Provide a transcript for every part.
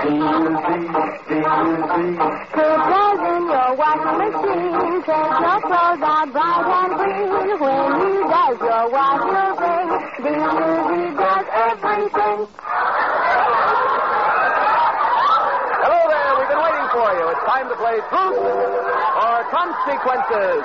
Put those in your washing machine. Take your clothes out bright and clean. When he does your washing thing, D-U-Z does everything. Hello there, we've been waiting for you. It's time to play Truth or Consequences.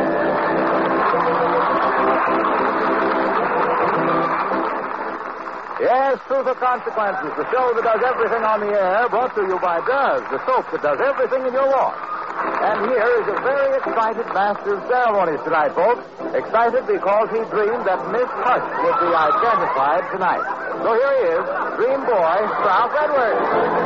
Yes, Truth or Consequences, the show that does everything on the air, brought to you by Duz, the soap that does everything in your wash. And here is a very excited master of ceremonies tonight, folks. Excited because he dreamed that Miss Hush would be identified tonight. So here he is, Dream Boy, Ralph Edwards.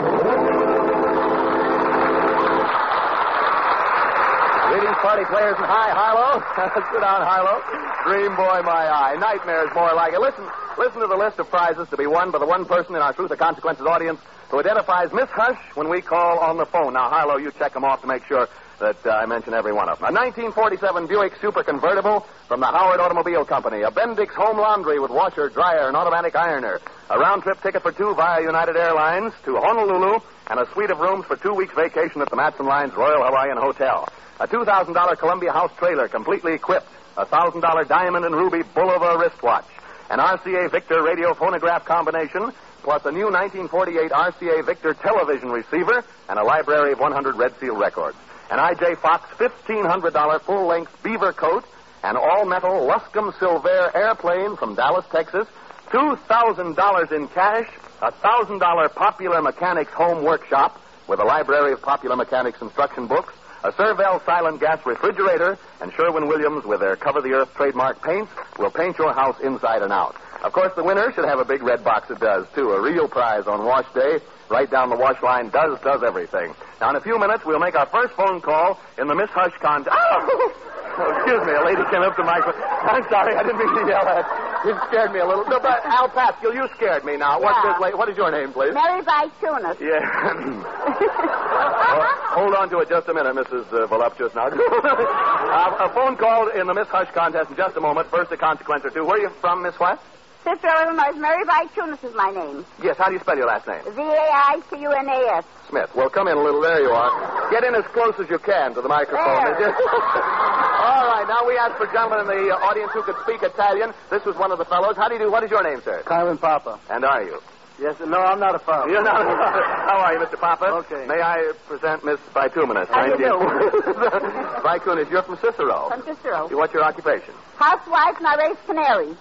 Greetings, party players, and hi, Harlow. Sit down, Harlow. Dream Boy, my eye. Nightmares, more like it. Listen to the list of prizes to be won by the one person in our Truth or Consequences audience who identifies Miss Hush when we call on the phone. Now, Harlow, you check them off to make sure that I mention every one of them. A 1947 Buick Super Convertible from the Howard Automobile Company. A Bendix Home Laundry with washer, dryer, and automatic ironer. A round-trip ticket for two via United Airlines to Honolulu, and a suite of rooms for 2 weeks vacation at the Matson Lines Royal Hawaiian Hotel. A $2,000 Columbia House trailer completely equipped. A $1,000 diamond and ruby Bulova wristwatch. An RCA Victor radio phonograph combination, plus a new 1948 RCA Victor television receiver, and a library of 100 Red Seal records. An I.J. Fox $1,500 full-length beaver coat, an all-metal Luscombe Silver airplane from Dallas, Texas, $2,000 in cash, a $1,000 Popular Mechanics home workshop with a library of Popular Mechanics instruction books, a Servel silent gas refrigerator, and Sherwin-Williams with their cover-the-earth trademark paints will paint your house inside and out. Of course, the winner should have a big red box that does, too. A real prize on wash day. Right down the wash line. Does everything. Now, in a few minutes, we'll make our first phone call in the Miss Hush contest. Oh, excuse me. A lady came up to my... I'm sorry. I didn't mean to yell at. You scared me a little. No, but Al Pascal, you scared me now. Yeah. What is your name, please? Mary Vitunis. Yeah. Hold on to it just a minute, Mrs. Voluptuous. Now, a phone call in the Miss Hush contest in just a moment. First, a consequence or two. Where are you from, Miss what? Sister Illinois. Mary Vitunis is my name. Yes, how do you spell your last name? Vaicunas. Smith. Well, come in a little. There you are. Get in as close as you can to the microphone. There. All right, now we ask for gentlemen in the audience who could speak Italian. This was one of the fellows. How do you do? What is your name, sir? Carmen Papa. And are you? Yes, no, I'm not a father. You're not. How are you, Mr. Papa? Okay. May I present Miss Vitunis? How do you do? Vitunis, you're from Cicero. From Cicero. What's your occupation? Housewife, and I raise canaries.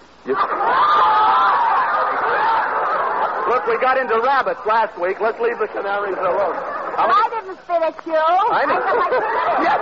Look, we got into rabbits last week. Let's leave the canaries alone. I didn't spit at you. I know. Yes.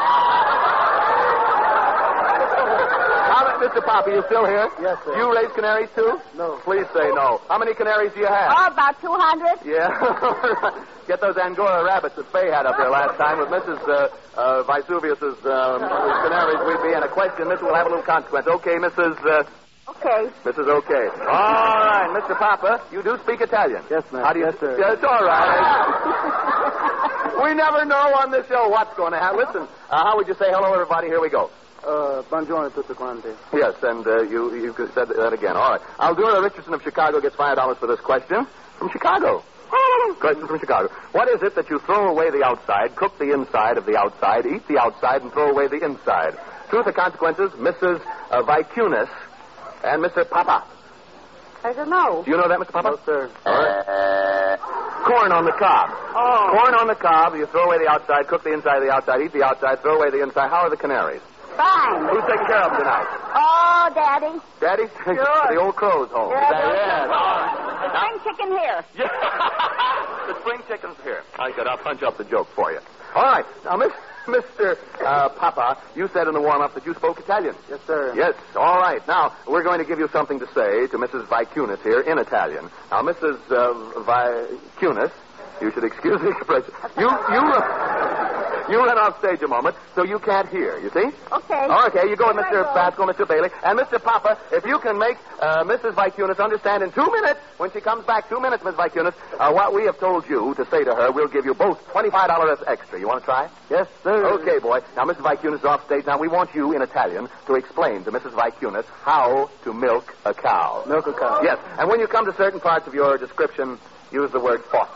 Mr. Papa, you still here? Yes, sir. You raise canaries, too? No. Please say no. How many canaries do you have? Oh, about 200. Yeah. Get those Angora rabbits that Faye had up there last time with Mrs. Vesuvius's canaries. We'd be in a question. This will have a little consequence. Okay, Mrs. Okay. Mrs. Okay. All right, Mr. Papa, you do speak Italian. Yes, ma'am. How do you... Yes, sir. Yeah, it's all right. We never know on this show what's going to happen. Listen, how would you say hello, everybody? Here we go. Buongiorno tutti quanti. Yes, and you said that again. All right. Aldura Richardson of Chicago gets $5 for this question. From Chicago. Question from Chicago. What is it that you throw away the outside, cook the inside of the outside, eat the outside, and throw away the inside? Truth or consequences, Mrs. Vitunis and Mr. Papa. I don't know. Do you know that, Mr. Papa? No, sir. All right. Corn on the cob. Oh. Corn on the cob. You throw away the outside, cook the inside of the outside, eat the outside, throw away the inside. How are the canaries? Fine. Who's taking care of them tonight? Oh, Daddy. Daddy? Sure. The old crow's home. Yeah, Is that the it? The spring chicken here. Yeah. The spring chicken's here. I said, I'll punch up the joke for you. All right. Now, Mr. Papa, you said in the warm-up that you spoke Italian. Yes, sir. Yes. All right. Now, we're going to give you something to say to Mrs. Vitunis here in Italian. Now, Mrs. Vitunis, you should excuse the expression. You run off stage a moment, so you can't hear, you see? Okay. Okay, you go with Mr. Pascal, Mr. Bailey, and Mr. Papa, if you can make Mrs. Vitunis understand in 2 minutes, when she comes back, 2 minutes, Miss Vitunis, what we have told you to say to her, we'll give you both $25 extra. You want to try? Yes, sir. Okay, boy. Now, Mrs. Vitunis is off stage. Now, we want you in Italian to explain to Mrs. Vitunis how to milk a cow. Milk a cow. Yes, and when you come to certain parts of your description, use the word faucets.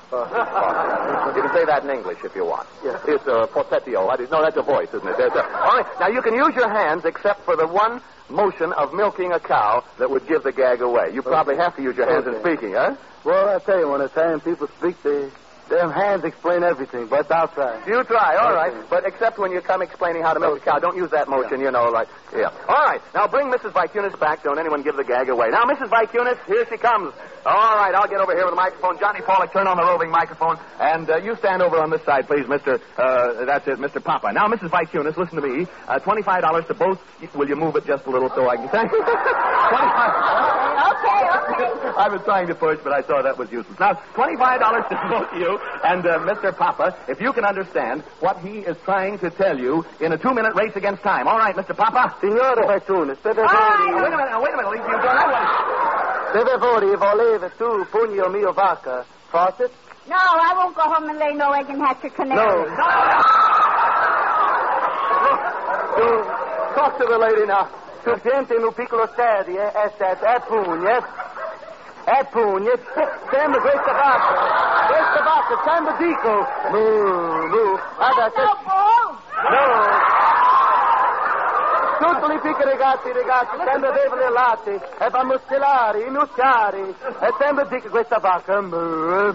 You can say that in English if you want. Yes. It's portetio. No, that's a voice, isn't it? All right. Now, you can use your hands except for the one motion of milking a cow that would give the gag away. You probably have to use your hands in speaking, huh? Well, I tell you, when Italian people speak, their hands explain everything, but I'll try. You try, all right. Okay. But except when you come explaining how to milk a cow, don't use that motion, like, yeah. All right, now bring Mrs. Vicunis back. Don't anyone give the gag away. Now, Mrs. Vicunis, here she comes. All right, I'll get over here with the microphone. Johnny Pollock, turn on the roving microphone. And you stand over on this side, please, that's it, Mr. Papa. Now, Mrs. Vicunis, listen to me. $25 to both. Will you move it just a little so I can say? Okay. I was trying to push, but I saw that was useless. Now, $25 to both of you. And, Mr. Papa, if you can understand what he is trying to tell you in a 2-minute race against time. All right, Mr. Papa? Signore Vicunis, per Wait a minute. You don't know what... Per favore, voleva tu pugno mio vacca. Faucet? No, I won't go home and lay no egg and hatch a canary. Talk to the lady now. Tu gente in un piccolo stadio, è pugno. È pugno. Sembra questa vacca, sembra dico. Mu. Adesso... No. Tutti i piccoli ragazzi, sempre bevono il latte, e fa muscolare, i muscari, e sempre dico questa vacca. No,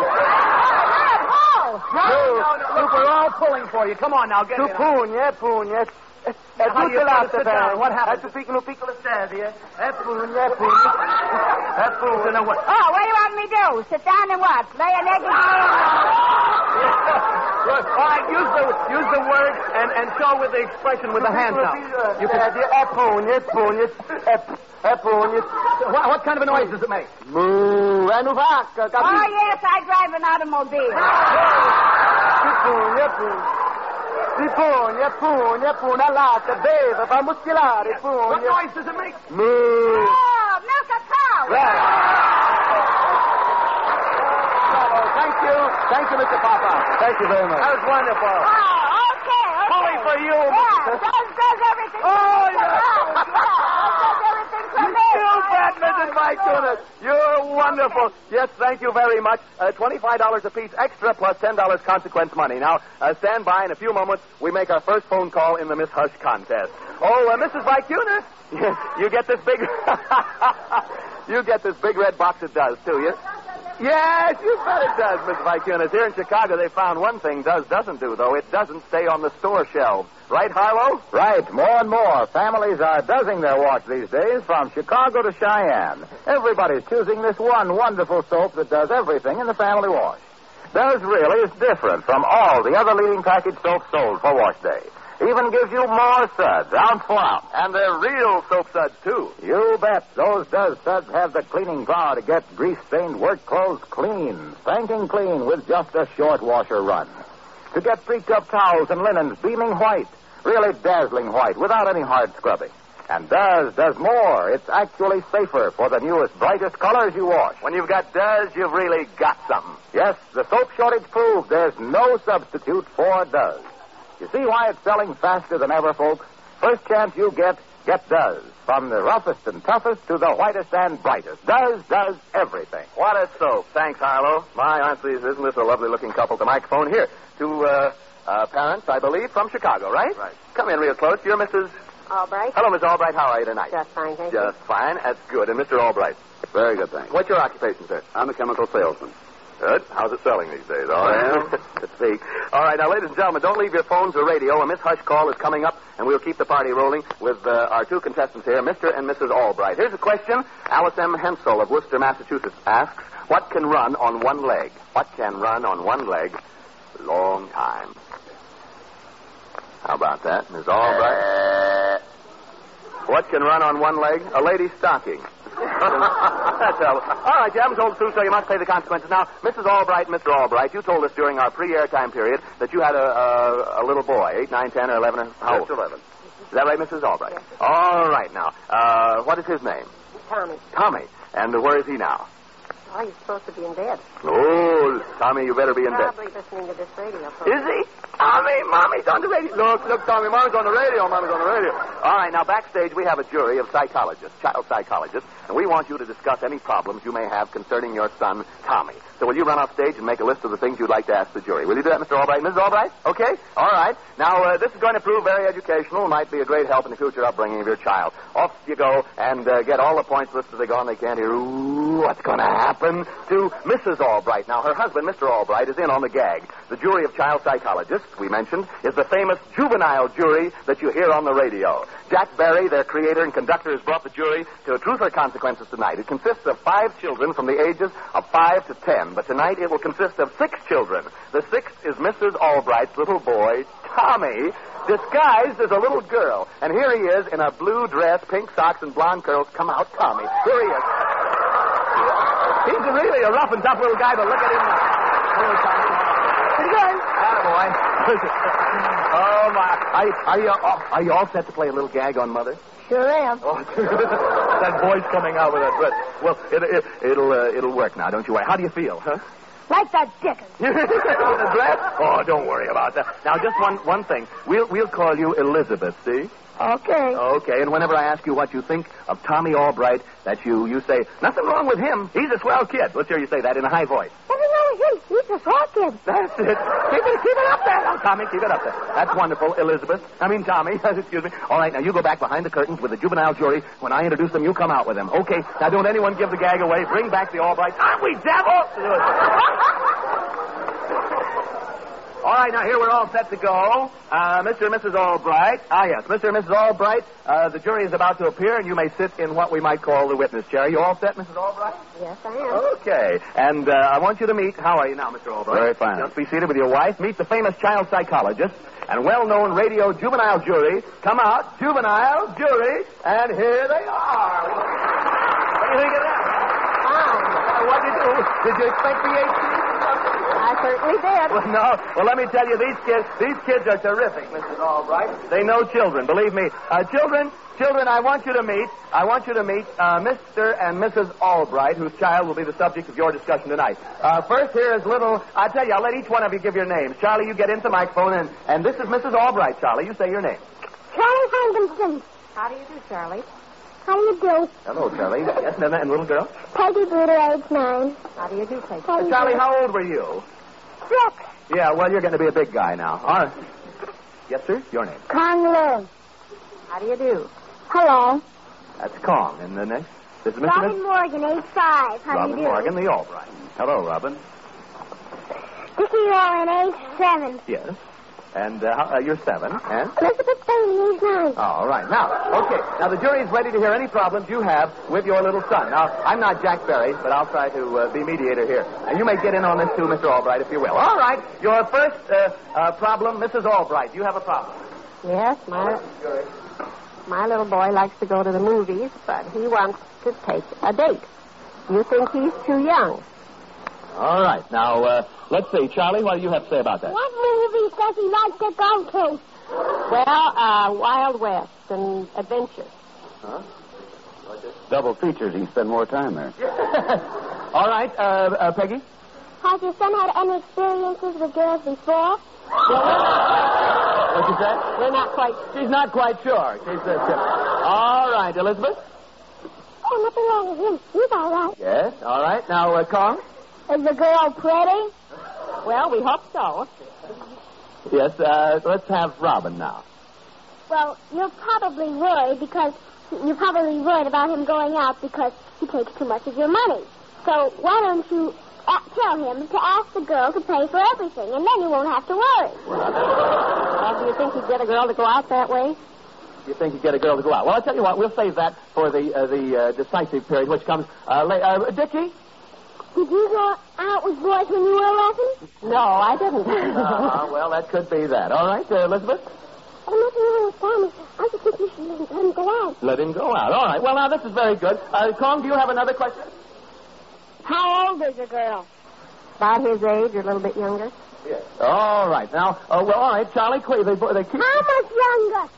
we're all pulling for you. Come on now, get Tu in. pugno. E tutte le latte, What happened? tu piccolo stadio, è pugno. Oh, what do you want me to do? Sit down and what? Lay an egg again? Good. All right, use the word and show with the expression with the hands up. You can... È pugno. What kind of a noise does it make? Mu, è una vacca, capito? Oh, yes, I drive an automobile. Pugno, latte, beve, fa muscolare, What pugno. noise does it make? Mu. Oh, milk a cow. Thank you, Mr. Papa. Thank you very much. That was wonderful. Oh, okay. Bully for you. Yeah, does everything. Oh, Does everything for me. You bet, Mrs. Vicunis. You're wonderful. Yes, thank you very much. $25 apiece extra plus $10 consequence money. Now, stand by. In a few moments, we make our first phone call in the Miss Hush contest. Oh, Mrs. Vicunis, you get this big... you get this big red box it does, too. Yes, you bet it does, Miss Vicunis. Here in Chicago, they found one thing doesn't do, though. It doesn't stay on the store shelves. Right, Harlow? Right. More and more families are doesing their wash these days from Chicago to Cheyenne. Everybody's choosing this one wonderful soap that does everything in the family wash. Does really is different from all the other leading package soaps sold for wash day. Even gives you more suds, ounce for ounce. And they're real soap suds, too. You bet. Those Does suds have the cleaning power to get grease-stained work clothes clean, spanking clean with just a short washer run. To get streaked-up towels and linens beaming white, really dazzling white, without any hard scrubbing. And does more. It's actually safer for the newest, brightest colors you wash. When you've got Does, you've really got something. Yes, the soap shortage proved there's no substitute for Does. You see why it's selling faster than ever, folks? First chance you get Does. From the roughest and toughest to the whitest and brightest. Does everything. What a soap. Thanks, Harlow. My, honestly, isn't this a lovely-looking couple? The microphone here. Two parents, I believe, from Chicago, right? Right. Come in real close. You're Mrs. Albright. Hello, Miss Albright. How are you tonight? Just fine, thank you. Just fine. That's good. And Mr. Albright? Very good, thanks. What's your occupation, sir? I'm a chemical salesman. Good. How's it selling these days? All right. Let's see. All right, now, ladies and gentlemen, don't leave your phones or radio. A Miss Hush call is coming up, and we'll keep the party rolling with our two contestants here, Mr. and Mrs. Albright. Here's a question. Alice M. Hensel of Worcester, Massachusetts asks, what can run on one leg? What can run on one leg a long time? How about that, Miss Albright? What can run on one leg? A lady's stocking. That's all. All right, you haven't told the truth, so you must pay the consequences. Now, Mrs. Albright and Mr. Albright, you told us during our pre-air time period that you had a little boy, 8, 9, 10, or 11. How old? 11. Is that right, Mrs. Albright? Yes. All right, now. What is his name? Tommy. Tommy. And where is he now? Oh, he's supposed to be in bed. Oh, Tommy, you better be in bed. Probably listening to this radio Is program. he? Tommy, Mommy's on the radio. Look, Tommy, Mommy's on the radio. All right, now, backstage, we have a jury of psychologists, child psychologists, and we want you to discuss any problems you may have concerning your son, Tommy. So will you run off stage and make a list of the things you'd like to ask the jury? Will you do that, Mr. Albright? Mrs. Albright? Okay? All right. Now, this is going to prove very educational. Might be a great help in the future upbringing of your child. Off you go and get all the points listed. They go on. They can't hear. Ooh, what's going to happen to Mrs. Albright? Now, her husband, Mr. Albright, is in on the gag. The jury of child psychologists, we mentioned, is the famous juvenile jury that you hear on the radio. Jack Barry, their creator and conductor, has brought the jury to Truth or Consequences tonight. It consists of 5 children from the ages of 5 to 10. But tonight it will consist of 6 children. The 6th is Mrs. Albright's little boy, Tommy, disguised as a little girl. And here he is in a blue dress, pink socks, and blonde curls. Come out, Tommy. Here he is. He's really a rough and tough little guy, but look at him now. Hello, Tommy. Pretty good. Attaboy. Oh, my. Are you all set to play a little gag on Mother? Sure am. Oh, that voice coming out with that dress. Well, it'll work now, don't you worry. How do you feel, huh? Like that Dickens. The dress? Oh, don't worry about that. Now, just one thing. We'll call you Elizabeth, see? Okay. Okay, and whenever I ask you what you think of Tommy Albright, that you say, nothing wrong with him. He's a swell kid. Let's hear you say that in a high voice. Nothing wrong with him. He's a swell kid. That's it. Keep it up there. Now, Tommy, keep it up there. That's wonderful, Tommy. Excuse me. All right, now you go back behind the curtains with the juvenile jury. When I introduce them, you come out with them. Okay, now don't anyone give the gag away. Bring back the Albright. Aren't we devils? All right, now here we're all set to go. Mr. and Mrs. Albright. Ah, yes, Mr. and Mrs. Albright. The jury is about to appear, and you may sit in what we might call the witness chair. You all set, Mrs. Albright? Yes, I am. Okay. And I want you to meet, how are you now, Mr. Albright? Very fine. Just be seated with your wife. Meet the famous child psychologist and well-known radio juvenile jury. Come out, juvenile jury, and here they are. What do you think of that? Fine. What did you do? Did you expect the 18? I certainly did. Well, no. Well, let me tell you, these kids are terrific, Mrs. Albright. They know children, believe me. Children, I want you to meet Mr. and Mrs. Albright, whose child will be the subject of your discussion tonight. First, here is little, I'll tell you, I'll let each one of you give your names. Charlie, you get into the microphone, and this is Mrs. Albright, Charlie. You say your name. Charlie Hankinson. How do you do, Charlie? How do you do? Hello, Charlie. Yes, and little girl? Peggy Bruder, age 9. How do you do, Peggy? Charlie, how old were you? 6. Yeah, well, you're going to be a big guy now. All right. Yes, sir? Your name? Kong Lou. How do you do? Hello. That's Kong. And the next? This is Mr. Robin Morgan, age 5. How Robin do you do? Morgan, the Albright. Hello, Robin. Dickie Rowan, age 7. Yes. And you're 7. And? Elizabeth Bailey, age 9. All right. Now, okay. Now, the jury is ready to hear any problems you have with your little son. Now, I'm not Jack Barry, but I'll try to be mediator here. And you may get in on this, too, Mr. Albright, if you will. All right. Your first problem, Mrs. Albright. You have a problem. Yes, my little boy likes to go to the movies, but he wants to take a date. You think he's too young? All right. Now, let's see. Charlie, what do you have to say about that? What movies does he like to go to? Well, Wild West and Adventure. Huh? Double features, you can spend more time there. All right. Peggy? Has your son had any experiences with girls before? What'd you say? We're not quite... She's not quite sure. All right. Elizabeth? Oh, nothing wrong with him. He's all right. Yes. All right. Now, Kong? Is the girl pretty? Well, we hope so. Yes. Let's have Robin now. Well, you're probably worried about him going out because he takes too much of your money. So why don't you tell him to ask the girl to pay for everything, and then you won't have to worry. Well, do you think he'd get a girl to go out that way? You think he'd get a girl to go out? Well, I'll tell you what. We'll save that for the decisive period, which comes later. Dickie? Did you go out with boys when you were 11? No, I didn't. Well, that could be that. All right, Elizabeth? Oh, nothing wrong with Tommy. I just think you should let him go out. Let him go out. All right. Well, now, this is very good. Kong, do you have another question? How old is the girl? About his age, or a little bit younger. Yes. All right. Now, all right, Charlie, they keep... How much younger?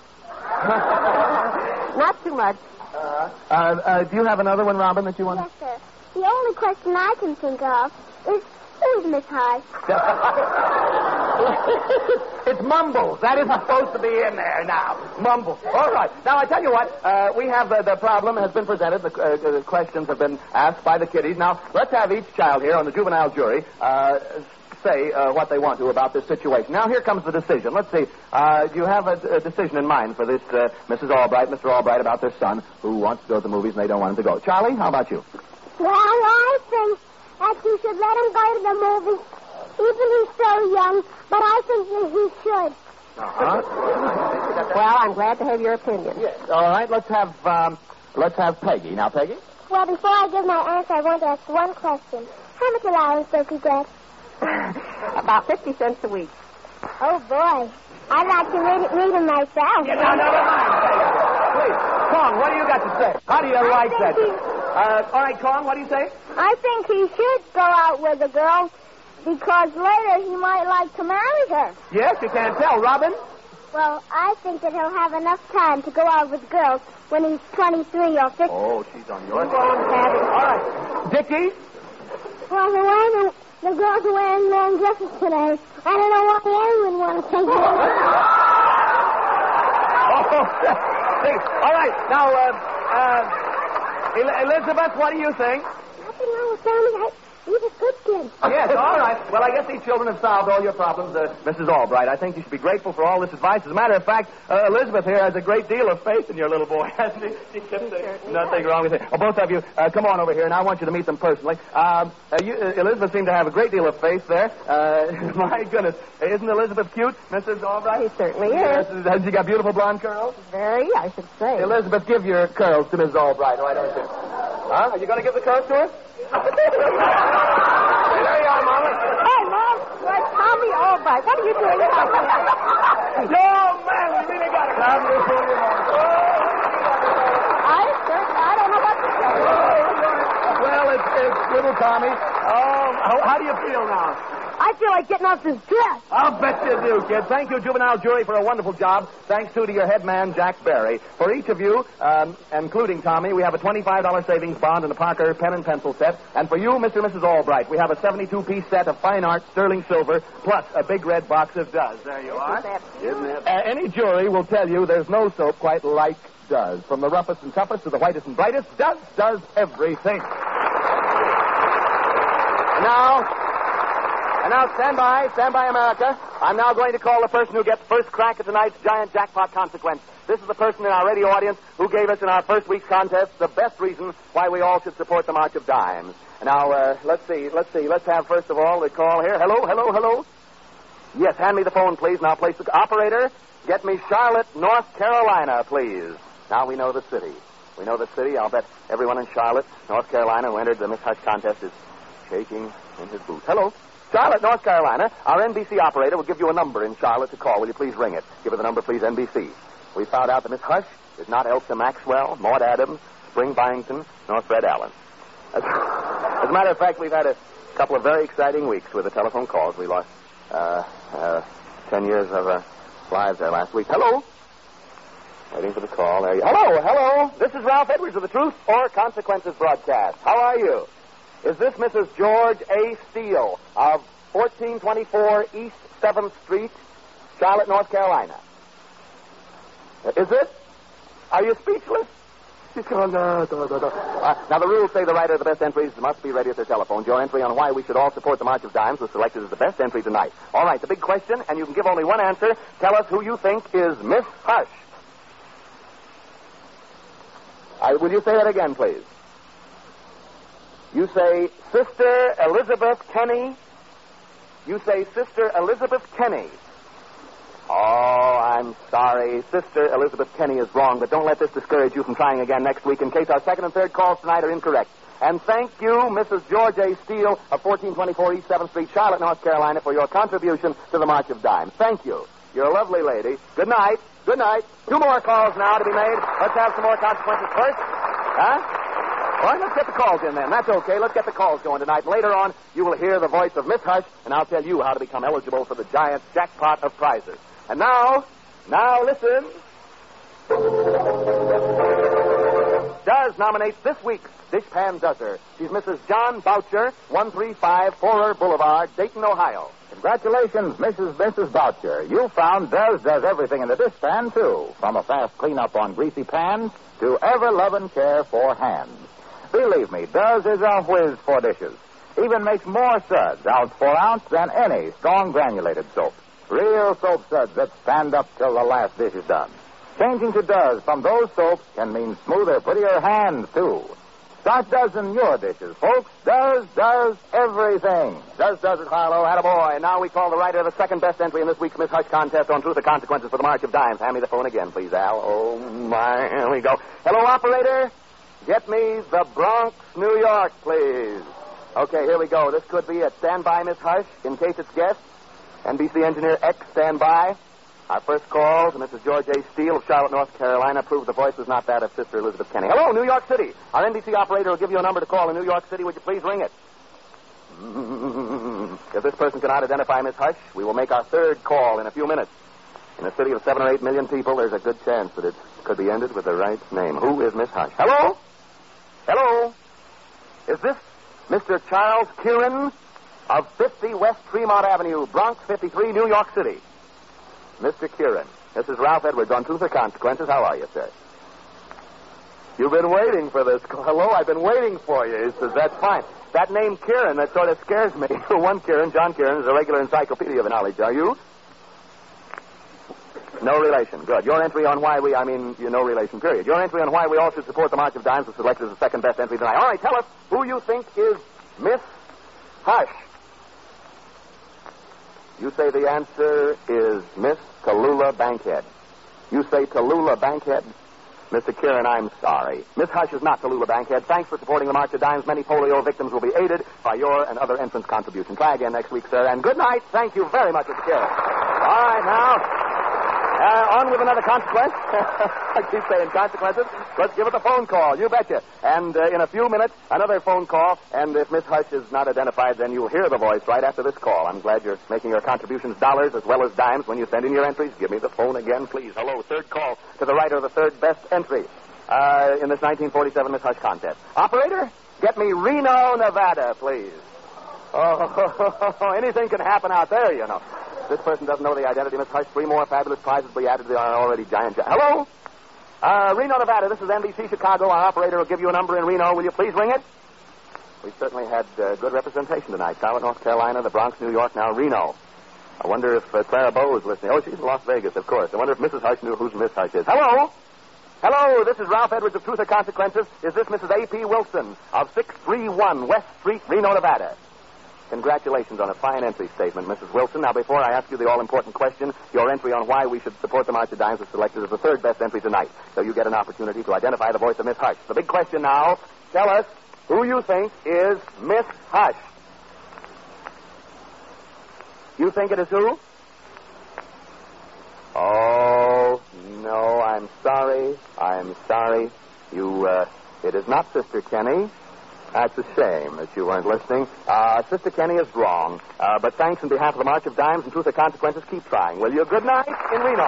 Not too much. Do you have another one, Robin, that you want? Yes, sir. The only question I can think of is, who's Miss Hyde? It's Mumbles. That isn't supposed to be in there now. Mumbles. All right. Now, I tell you what. We have the problem has been presented. The questions have been asked by the kiddies. Now, let's have each child here on the juvenile jury say what they want to about this situation. Now, here comes the decision. Let's see. Do you have a decision in mind for this Mrs. Albright, Mr. Albright, about their son who wants to go to the movies and they don't want him to go? Charlie, how about you? Well, I think that you should let him go to the movies, even he's so young, but I think that he should. Well, I'm glad to have your opinion. Yes. All right, let's have Peggy. Now, Peggy? Well, before I give my answer, I want to ask one question. How much allowance does he get? About 50 cents a week. Oh, boy. I'd like to read him myself. Get down, never mind, Peggy. Please, Kong, what do you got to say? How do you like that? All right, Kong, what do you say? I think he should go out with a girl because later he might like to marry her. Yes, you can't tell. Robin? Well, I think that he'll have enough time to go out with girls when he's 23 or 50. Oh, she's on your side. All right. Dickie? Well, the girls are wearing long dresses today. I don't know why anyone would want to take them. All right. Now, Elizabeth, what do you think? Nothing wrong with Sammy. He's a good kid. Yes, all right. Well, I guess these children have solved all your problems, Mrs. Albright. I think you should be grateful for all this advice. As a matter of fact, Elizabeth here has a great deal of faith in your little boy, hasn't she? She kept saying nothing wrong with it. Oh, both of you, come on over here, and I want you to meet them personally. Elizabeth seemed to have a great deal of faith there. My goodness. Isn't Elizabeth cute, Mrs. Albright? She certainly yes. is. Has she got beautiful blonde curls? Very, I should say. Elizabeth, give your curls to Mrs. Albright, why don't you? Huh? Are you going to give the curls to her? There you are, Mama. Hey, Mom, where's Tommy Albright? What are you doing here? Oh, man, we really got it. I don't know what to say. Well, it's little Tommy. Oh, how do you feel now? I feel like getting off this dress. I'll bet you do, kid. Thank you, juvenile jury, for a wonderful job. Thanks, too, to your head man, Jack Barry. For each of you, including Tommy, we have a $25 savings bond and a Parker pen and pencil set. And for you, Mr. and Mrs. Albright, we have a 72-piece set of fine art sterling silver plus a big red box of Does. There you are. Isn't it? Any jury will tell you there's no soap quite like Does. From the roughest and toughest to the whitest and brightest, Does does everything. And now, stand by, America. I'm now going to call the person who gets first crack at tonight's giant jackpot consequence. This is the person in our radio audience who gave us in our first week's contest the best reason why we all should support the March of Dimes. Now, let's see. Let's have, first of all, the call here. Hello? Yes, hand me the phone, please. Now, place the operator. Get me Charlotte, North Carolina, please. Now we know the city. I'll bet everyone in Charlotte, North Carolina, who entered the Miss Hush contest is shaking in his boots. Hello? Charlotte, North Carolina. Our NBC operator will give you a number in Charlotte to call. Will you please ring it? Give her the number, please, NBC. We found out that Miss Hush is not Elsa Maxwell, Maud Adams, Spring Byington, nor Fred Allen. As a matter of fact, we've had a couple of very exciting weeks with the telephone calls. We lost 10 years of our lives there last week. Hello? Waiting for the call. There you Hello. This is Ralph Edwards of the Truth or Consequences broadcast. How are you? Is this Mrs. George A. Steele of 1424 East 7th Street, Charlotte, North Carolina? Is it? Are you speechless? Now, the rules say the writer of the best entries must be ready at their telephone. Your entry on why we should all support the March of Dimes was selected as the best entry tonight. All right, the big question, and you can give only one answer. Tell us who you think is Miss Hush. Will you say that again, please? You say Sister Elizabeth Kenny. You say Sister Elizabeth Kenny. Oh, I'm sorry. Sister Elizabeth Kenny is wrong, but don't let this discourage you from trying again next week in case our second and third calls tonight are incorrect. And thank you, Mrs. George A. Steele of 1424 East 7th Street, Charlotte, North Carolina, for your contribution to the March of Dimes. Thank you. You're a lovely lady. Good night. Good night. 2 more calls now to be made. Let's have some more consequences first. Huh? All right, let's get the calls in then. That's okay. Let's get the calls going tonight. Later on, you will hear the voice of Miss Hush, and I'll tell you how to become eligible for the giant jackpot of prizes. And now listen. Does nominates this week's Dishpan Dozer. She's Mrs. John Boucher, 135 Forer Boulevard, Dayton, Ohio. Congratulations, Mrs. Boucher. You found Does everything in the dishpan, too. From a fast cleanup on greasy pans to ever-loving care for hands. Believe me, Does is a whiz for dishes. Even makes more suds, ounce for ounce, than any strong granulated soap. Real soap suds that stand up till the last dish is done. Changing to Does from those soaps can mean smoother, prettier hands, too. Start Does-ing your dishes, folks. Does everything. Does it, Harlow. Attaboy. And now we call the writer of the second best entry in this week's Miss Hush contest on Truth or Consequences for the March of Dimes. Hand me the phone again, please, Al. Oh, my. Here we go. Hello, operator. Get me the Bronx, New York, please. Okay, here we go. This could be a standby, Miss Hush, in case it's guest. NBC Engineer X, standby. Our first call to Mrs. George A. Steele of Charlotte, North Carolina, proved the voice was not that of Sister Elizabeth Kenny. Hello, New York City. Our NBC operator will give you a number to call in New York City. Would you please ring it? If this person cannot identify Miss Hush, we will make our third call in a few minutes. In a city of 7 or 8 million people, there's a good chance that it could be ended with the right name. Who is Miss Hush? Hello? Hello? Is this Mr. Charles Kieran of 50 West Tremont Avenue, Bronx 53, New York City? Mr. Kieran, this is Ralph Edwards on Truth or Consequences. How are you, sir? You've been waiting for this call. Hello, I've been waiting for you. He says, that's fine. That name Kieran, that sort of scares me. One Kieran, John Kieran, is a regular encyclopedia of knowledge. Are you? No relation. Good. Your entry on why you're no relation, period. Your entry on why we all should support the March of Dimes was selected as the second best entry tonight. All right, tell us who you think is Miss Hush. You say the answer is Miss Tallulah Bankhead. You say Tallulah Bankhead? Mr. Kieran, I'm sorry. Miss Hush is not Tallulah Bankhead. Thanks for supporting the March of Dimes. Many polio victims will be aided by your and other entrance contributions. Try again next week, sir. And good night. Thank you very much, Mr. Kieran. All right, now. On with another consequence. I keep saying consequences. Let's give it a phone call. You betcha. And in a few minutes, another phone call. And if Miss Hush is not identified, then you'll hear the voice right after this call. I'm glad you're making your contributions dollars as well as dimes when you send in your entries. Give me the phone again, please. Hello, third call to the writer of the third best entry in this 1947 Miss Hush contest. Operator, get me Reno, Nevada, please. Oh, anything can happen out there, you know. This person doesn't know the identity. Miss Hush, 3 more fabulous prizes will be added to our already giant... Hello? Reno, Nevada. This is NBC Chicago. Our operator will give you a number in Reno. Will you please ring it? We've certainly had good representation tonight. Charlotte, North Carolina, the Bronx, New York, now Reno. I wonder if Clara Bow is listening. Oh, she's in Las Vegas, of course. I wonder if Mrs. Hush knew who's Miss Hush is. Hello? Hello, this is Ralph Edwards of Truth or Consequences. Is this Mrs. A.P. Wilson of 631 West Street, Reno, Nevada? Congratulations on a fine entry statement, Mrs. Wilson. Now, before I ask you the all-important question, your entry on why we should support the March of Dimes was selected as the third best entry tonight. So you get an opportunity to identify the voice of Miss Hush. The big question now, tell us who you think is Miss Hush. You think it is who? Oh, no, I'm sorry. It is not Sister Kenny. That's a shame that you weren't listening. Sister Kenny is wrong. But thanks on behalf of the March of Dimes and Truth or Consequences, keep trying, will you? Good night in Reno.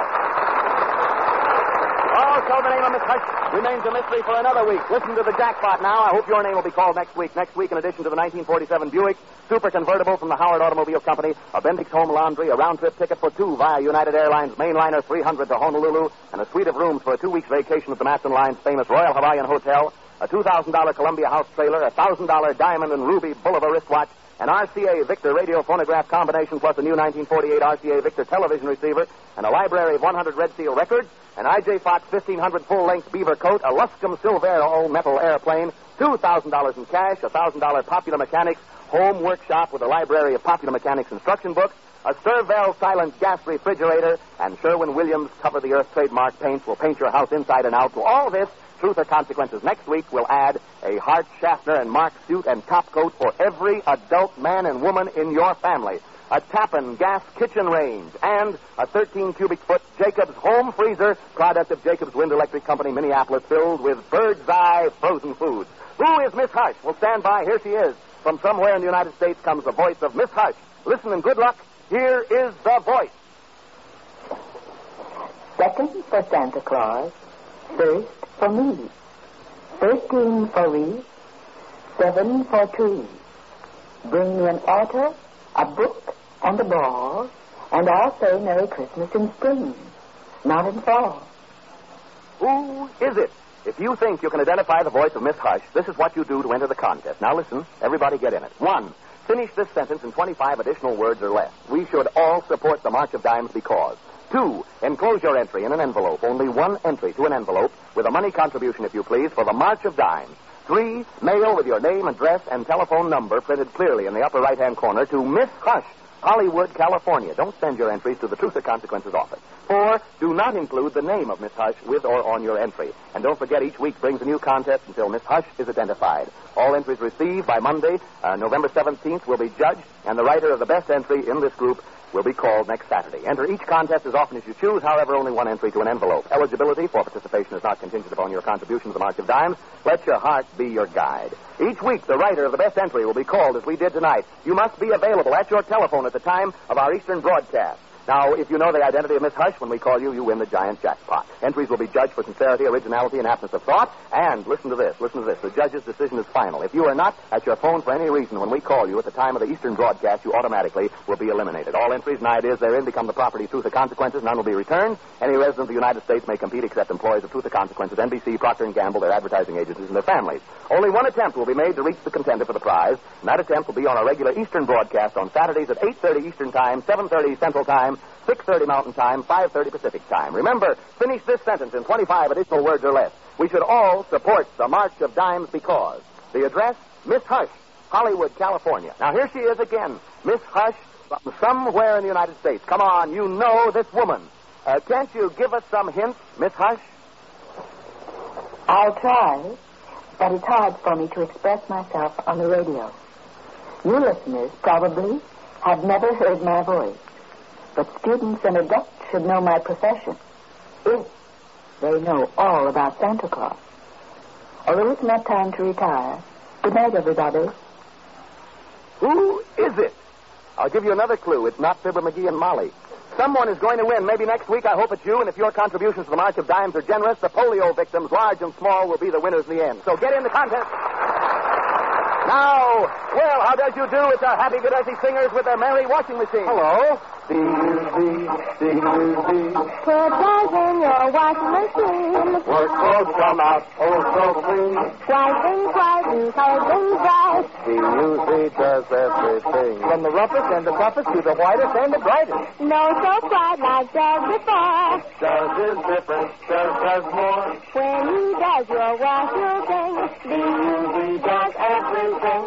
So the name of Miss Hush remains a mystery for another week. Listen to the jackpot now. I hope your name will be called next week. Next week, in addition to the 1947 Buick Super Convertible from the Howard Automobile Company, a Bendix Home Laundry, a round-trip ticket for 2 via United Airlines Mainliner 300 to Honolulu, and a suite of rooms for a 2-week vacation at the Matson Line's famous Royal Hawaiian Hotel, a $2,000 Columbia House trailer, a $1,000 Diamond and Ruby Bulova wristwatch, an RCA Victor radio phonograph combination plus a new 1948 RCA Victor television receiver, and a library of 100 Red Seal records, an I.J. Fox 1500 full-length beaver coat, a Luscombe Silvero metal airplane, $2,000 in cash, a $1,000 Popular Mechanics home workshop with a library of Popular Mechanics instruction books, a Serval silent gas refrigerator, and Sherwin-Williams cover-the-earth trademark paints will paint your house inside and out. To all this, Truth or Consequences next week will add a Hart, Schaffner, and Mark suit and top coat for every adult man and woman in your family, a Tappan gas kitchen range, and a 13-cubic-foot Jacobs home freezer, product of Jacobs Wind Electric Company, Minneapolis, filled with bird's-eye frozen foods. Who is Miss Hush? Well, stand by. Here she is. From somewhere in the United States comes the voice of Miss Hush. Listen and good luck. Here is the voice. Second for Santa Claus. First for me. 13 for wreath. 7 for tree. Bring me an auto, a book, and a ball, and I'll say Merry Christmas in spring, not in fall. Who is it? If you think you can identify the voice of Miss Hush, this is what you do to enter the contest. Now listen, everybody get in it. 1, finish this sentence in 25 additional words or less. We should all support the March of Dimes because. 2, enclose your entry in an envelope. Only one entry to an envelope with a money contribution, if you please, for the March of Dimes. 3, mail with your name, address, and telephone number printed clearly in the upper right-hand corner to Miss Hush, Hollywood, California. Don't send your entries to the Truth or Consequences office. 4, do not include the name of Miss Hush with or on your entry. And don't forget, each week brings a new contest until Miss Hush is identified. All entries received by Monday, November 17th, will be judged, and the writer of the best entry in this group will be called next Saturday. Enter each contest as often as you choose, however, only one entry to an envelope. Eligibility for participation is not contingent upon your contribution to the March of Dimes. Let your heart be your guide. Each week, the writer of the best entry will be called as we did tonight. You must be available at your telephone at the time of our Eastern broadcast. Now, if you know the identity of Miss Hush, when we call you, you win the giant jackpot. Entries will be judged for sincerity, originality, and aptness of thought. And listen to this. The judge's decision is final. If you are not at your phone for any reason when we call you at the time of the Eastern broadcast, you automatically will be eliminated. All entries and ideas therein become the property of Truth or Consequences. None will be returned. Any resident of the United States may compete except employees of Truth or Consequences, NBC, Procter & Gamble, their advertising agencies, and their families. Only one attempt will be made to reach the contender for the prize, and that attempt will be on our regular Eastern broadcast on Saturdays at 8:30 Eastern Time, 7:30 Central Time, 6:30 Mountain Time, 5:30 Pacific Time. Remember, finish this sentence in 25 additional words or less. We should all support the March of Dimes because. The address, Miss Hush, Hollywood, California. Now, here she is again. Miss Hush, from somewhere in the United States. Come on, you know this woman. Can't you give us some hints, Miss Hush? I'll try, but it's hard for me to express myself on the radio. You listeners probably have never heard my voice. But students and adults should know my profession if they know all about Santa Claus. Although it's not time to retire, good night, everybody. Who is it? I'll give you another clue. It's not Fibber McGee and Molly. Someone is going to win. Maybe next week. I hope it's you. And if your contributions to the March of Dimes are generous, the polio victims, large and small, will be the winners in the end. So get in the contest. Now, well, how does you do? It's our Happy Good Earthy Singers with their merry washing machine. Hello. Put toys in your washing machine. Work clothes come out so clean. White and colored and bright. DUZ does everything. From the roughest and the toughest to the whitest and the brightest. No so bright like does before. Does is different, does more. When he does your washing thing, DUZ does everything.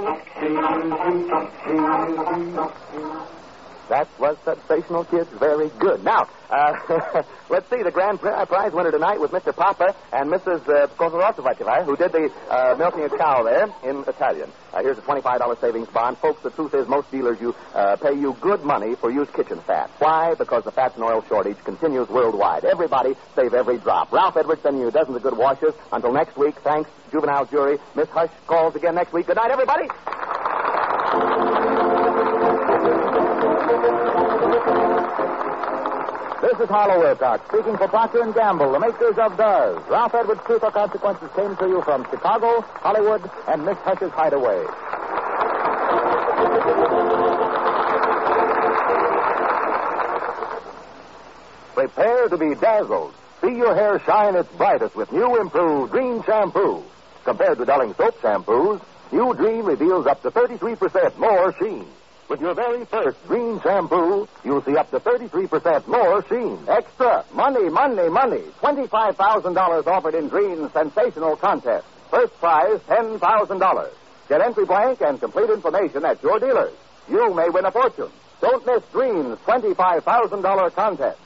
That was sensational, kids. Very good. Now, let's see. The grand prize winner tonight was Mr. Papa and Mrs. Kozorosovacheva, who did the milking a cow there in Italian. Here's a $25 savings bond. Folks, the truth is most dealers pay you good money for used kitchen fat. Why? Because the fats and oil shortage continues worldwide. Everybody save every drop. Ralph Edwards sending you dozens of good washes. Until next week, thanks, Juvenile Jury. Miss Hush calls again next week. Good night, everybody. This is Harlow Wilcox, speaking for Procter & Gamble, the makers of Does. Ralph Edwards' Truth or Consequences came to you from Chicago, Hollywood, and Miss Hush's Hideaway. Prepare to be dazzled. See your hair shine its brightest with new improved Dream Shampoo. Compared to dulling soap shampoos, new Dream reveals up to 33% more sheen. With your very first Dream Shampoo, you'll see up to 33% more sheen. Extra. Money, money, money. $25,000 offered in Dream's sensational contest. First prize, $10,000. Get entry blank and complete information at your dealers. You may win a fortune. Don't miss Dream's $25,000 contest.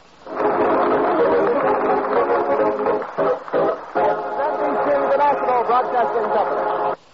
NBC, the National Broadcasting Company.